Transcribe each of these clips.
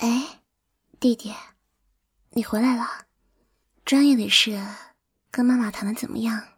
哎，弟弟，你回来了。专业的事跟妈妈谈得怎么样？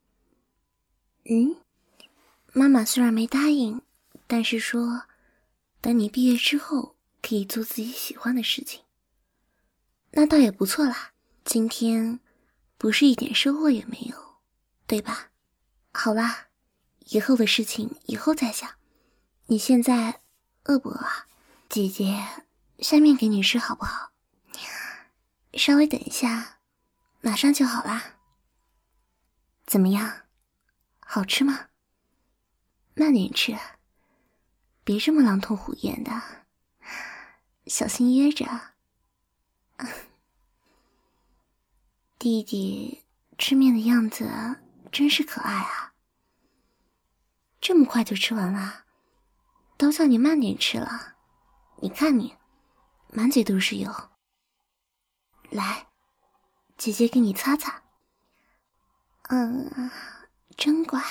妈妈虽然没答应，但是说等你毕业之后可以做自己喜欢的事情。那倒也不错啦，今天不是一点收获也没有，对吧？好啦，以后的事情以后再想。你现在饿不饿啊？姐姐下面给你吃好不好？稍微等一下，马上就好啦。怎么样？好吃吗？慢点吃，别这么狼吞虎咽的，小心噎着。弟弟吃面的样子真是可爱啊，这么快就吃完了，都叫你慢点吃了。你看你，满嘴都是油。来，姐姐给你擦擦。真乖。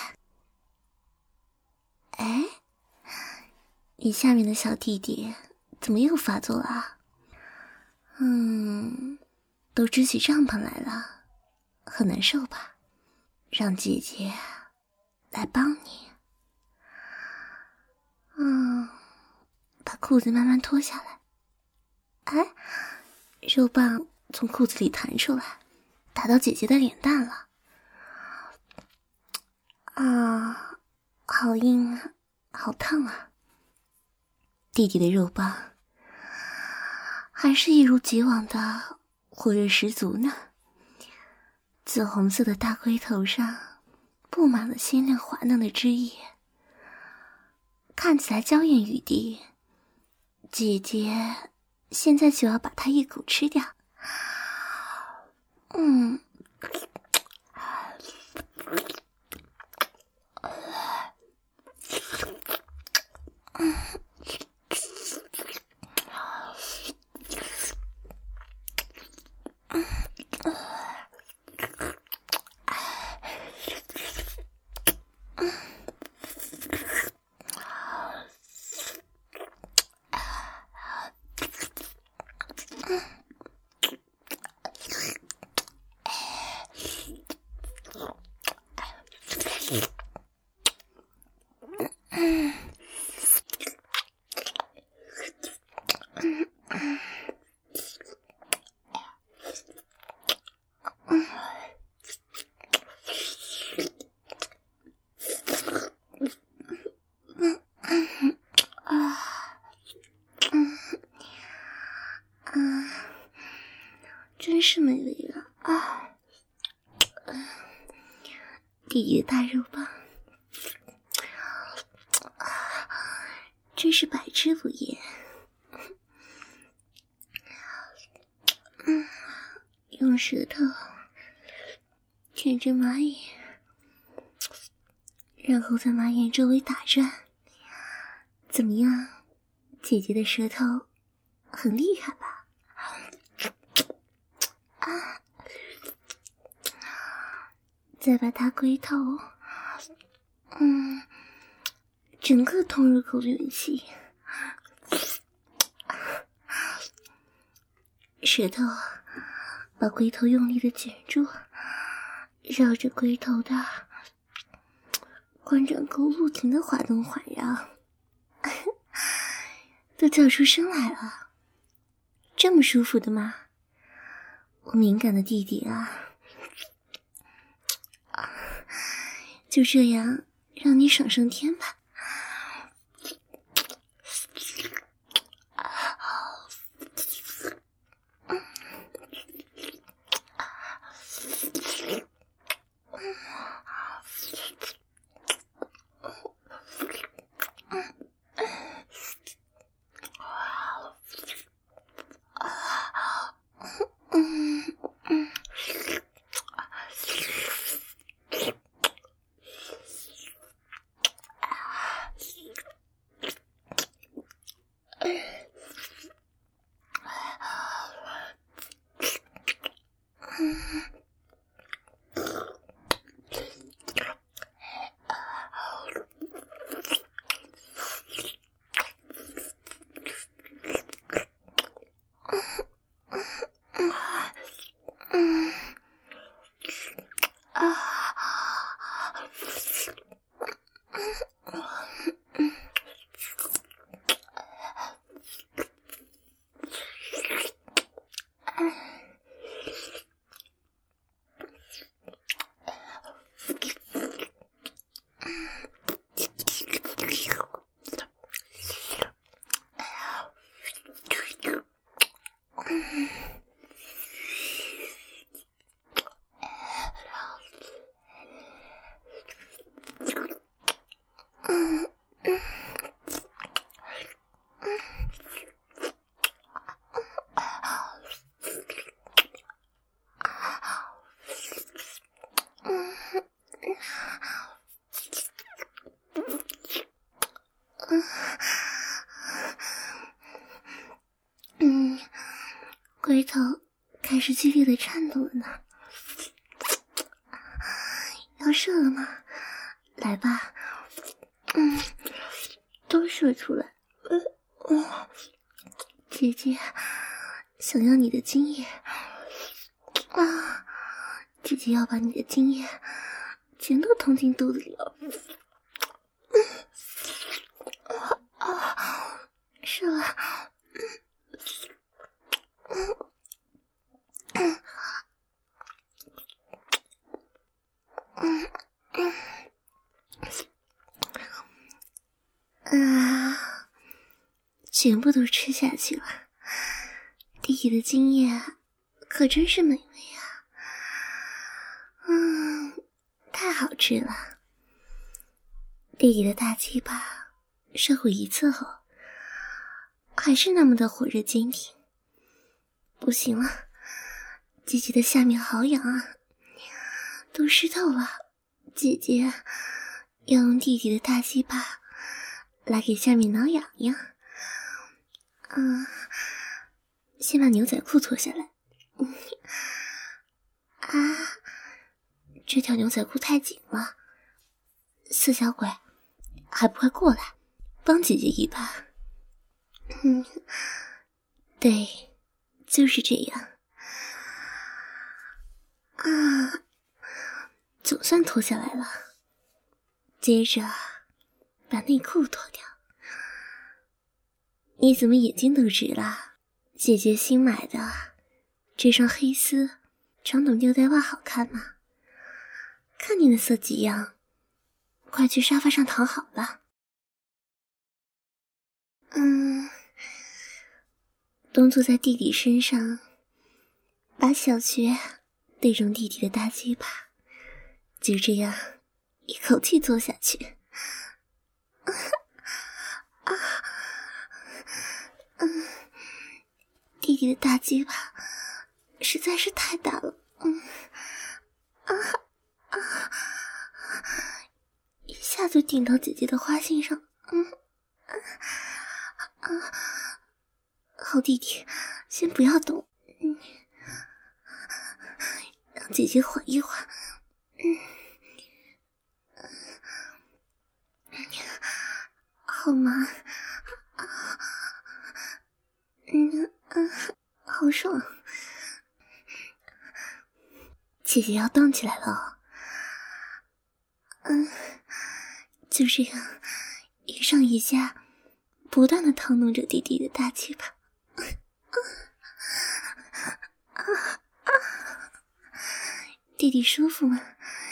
哎，你下面的小弟弟怎么又发作了啊？都支起帐篷来了，很难受吧？让姐姐来帮你。把裤子慢慢脱下来。哎，肉棒从裤子里弹出来，打到姐姐的脸蛋了。好硬啊，好烫啊。弟弟的肉棒还是一如既往的火热十足呢。紫红色的大龟头上布满了鲜亮滑嫩的汁液，看起来娇艳欲滴。姐姐现在就要把它一口吃掉。真是美味啊！弟弟的大肉棒真是百吃不厌。用舌头舔着马眼，然后在马眼周围打转。怎么样，姐姐的舌头很厉害吧？再把它龟头整个通入口里气，舌头把龟头用力的卷住，绕着龟头的关掌沟不停的滑动环绕，都叫出声来了。这么舒服的吗？我敏感的弟弟啊，就这样让你爽上天吧。 龟头开始剧烈的颤动了呢。要射了吗？来吧，都射出来。姐姐想要你的精液啊！姐姐要把你的精液全都捅进肚子里了。射了。全部都吃下去了。弟弟的精液可真是美味啊！太好吃了。弟弟的大鸡巴射过一次后，还是那么的火热坚挺。不行了，姐姐的下面好痒啊，都湿透了。姐姐要用弟弟的大鸡巴来给下面挠痒痒。先把牛仔裤脱下来。这条牛仔裤太紧了。四小鬼，还不快过来，帮姐姐一把。对，就是这样。总算脱下来了。接着把内裤脱掉。你怎么眼睛都直了？姐姐新买的这双黑丝长筒吊带袜好看吗？看你的色几样，快去沙发上躺好了。东坐在弟弟身上，把小穴对中弟弟的大鸡巴，就这样一口气坐下去。弟弟的大鸡巴实在是太大了。一下就顶到姐姐的花心上。好弟弟，先不要动，让姐姐缓一缓。好吗？好爽。姐姐要动起来了。就这样一上一下不断地烫弄着弟弟的大鸡巴。弟弟舒服吗？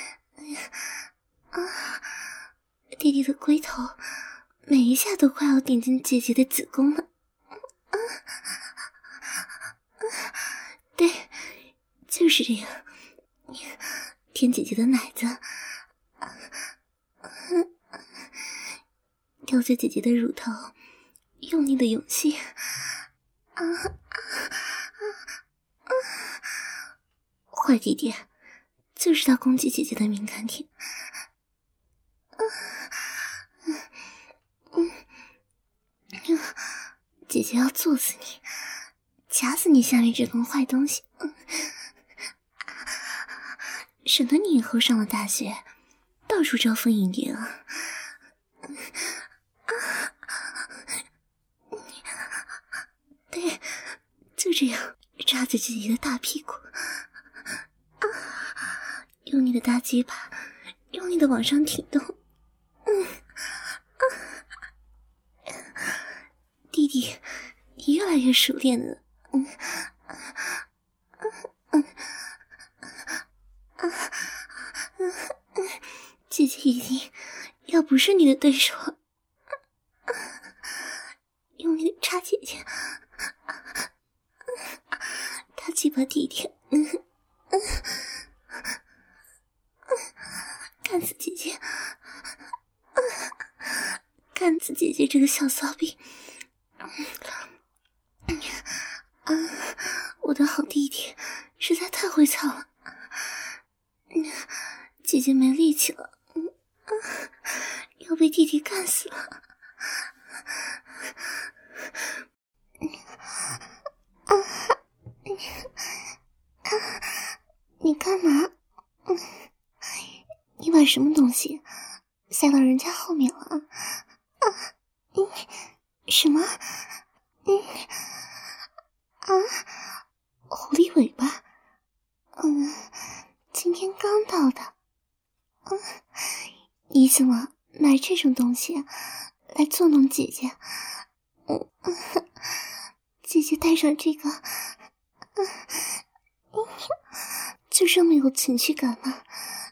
弟弟的龟头每一下都快要顶进姐姐的子宫了。对，就是这样。舔姐姐的奶子，叼着姐姐的乳头，用力的涌吸。坏弟弟，就知道攻击姐姐的敏感点。姐姐要做死你，夹死你下面这根坏东西。省得你以后上了大学到处招蜂引蝶啊。对，就这样扎着姐姐的大屁股。用你的大鸡巴用力的往上挺动。弟弟，你越来越熟练了。姐姐已经要不是你的对手。用力的插姐姐，大鸡巴弟弟。干死姐姐，干死姐姐这个小骚逼。我的好弟弟实在太会操了。姐姐没力气了。要被弟弟干死了。 什么东西塞到人家后面了？什么？狐狸尾巴？今天刚到的。你怎么买这种东西来捉弄姐姐？姐姐戴上这个，就这么有情趣感吗？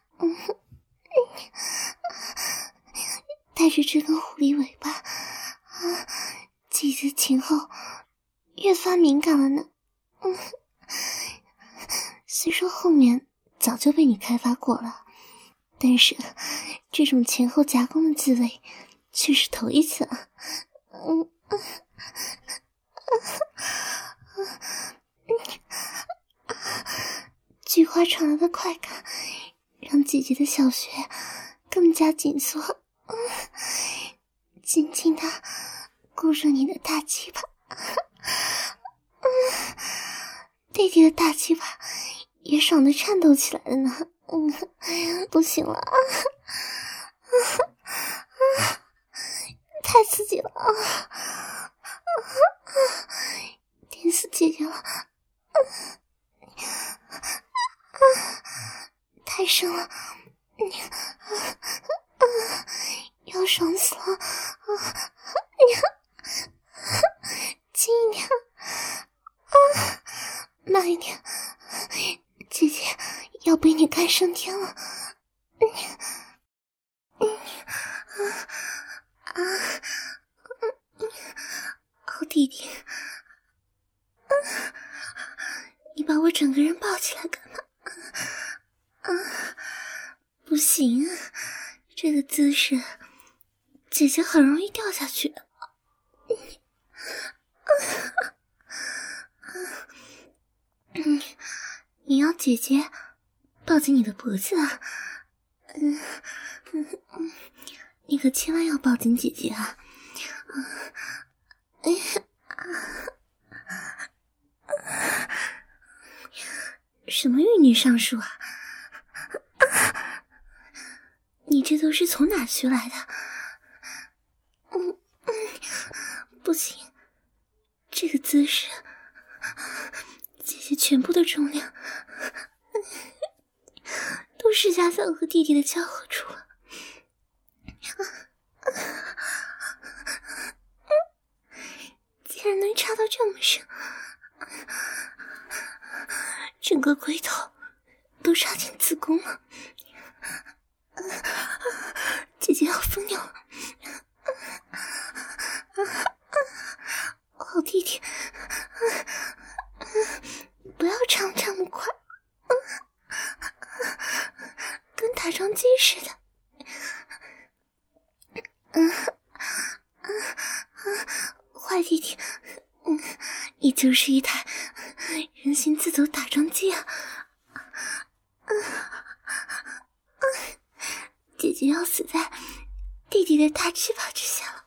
带着这根狐狸尾巴，姐姐前后越发敏感了呢。虽说后面早就被你开发过了，但是这种前后夹攻的滋味却是头一次啊。菊花传来的快感让姐姐的小穴更加紧缩，紧紧地箍住你的大鸡巴。弟弟的大鸡巴也爽得颤抖起来了呢。不行了，太刺激了，电死姐姐了，太深了，要爽死了，轻一点，慢一点，姐姐要被你干升天了。好弟弟，你把我整个人抱起来干嘛？不行，这个姿势姐姐很容易掉下去。你要姐姐抱紧你的脖子啊。你可千万要抱紧姐姐啊。什么玉女上树啊？你这都是从哪学来的？不行，这个姿势姐姐全部的重量都施加在我和弟弟的交合处了。竟然能插到这么深，整个龟头都插进子宫了。姐姐要疯掉了。好弟弟，不要唱这么快，跟打桩机似的。坏弟弟，你就是一台人形自走打桩机啊！姐姐要死在弟弟的大翅膀之下了。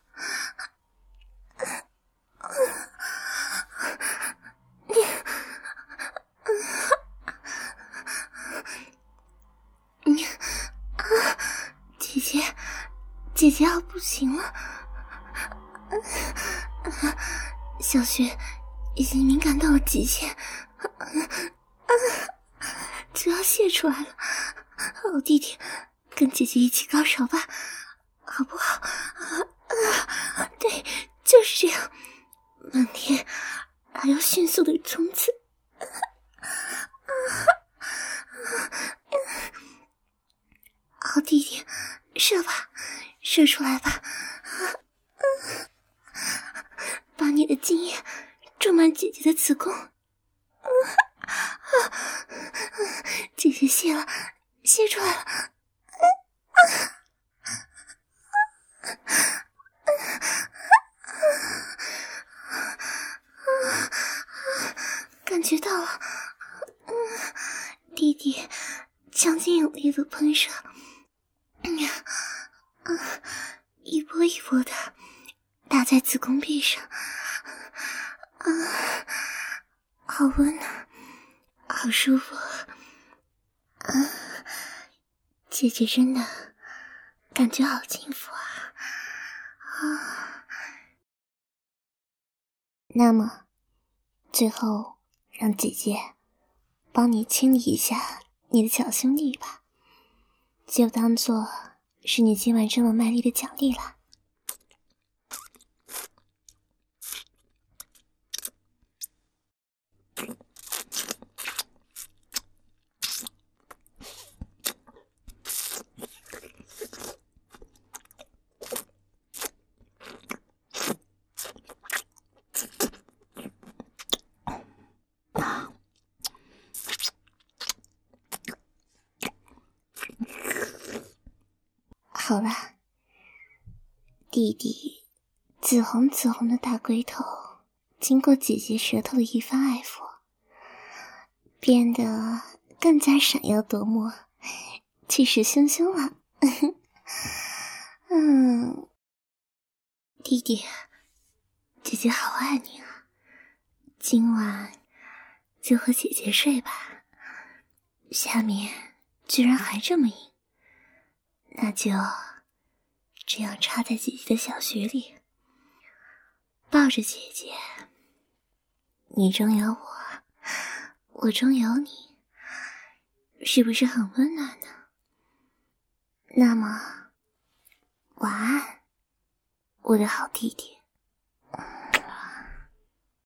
姐姐要不行了，小穴已经敏感到了极限，就要泄出来了。好弟弟，跟姐姐一起高潮吧，好不好？对，就是这样，慢点，还要迅速的冲刺。好弟弟，射吧，射出来吧，把你的精液注满姐姐的子宫。姐姐泄了，泄出来了。感觉到了，弟弟强劲有力的喷射，一波一波的打在子宫壁上，好温暖，好舒服，姐姐真的感觉好幸福啊！那么，最后让姐姐帮你清理一下你的小兄弟吧，就当做是你今晚这么卖力的奖励了。好了，弟弟紫红紫红的大龟头经过姐姐舌头的一番爱抚，变得更加闪耀夺目，气势汹汹了。弟弟，姐姐好爱你啊，今晚就和姐姐睡吧。下面居然还这么硬，那就这样插在姐姐的小穴里，抱着姐姐，你中有我，我中有你，是不是很温暖呢？那么晚安，我的好弟弟。